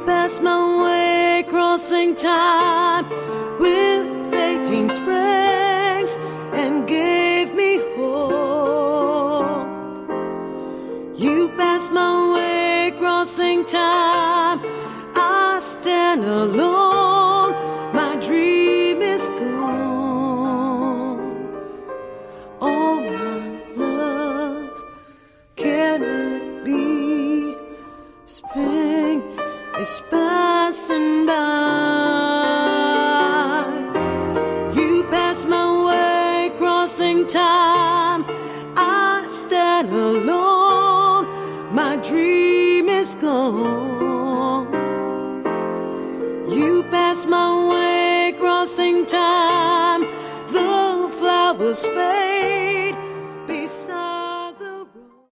passed my way, crossing time with 18 springs and gave me hope. You passed my way, crossing time. I stand alone, my dream is gone. Oh my love, can it be? Spring is passing by. You passed my way, crossing time. I stand alone, my dream is gone. You passed my way, crossing time. The flowers fade.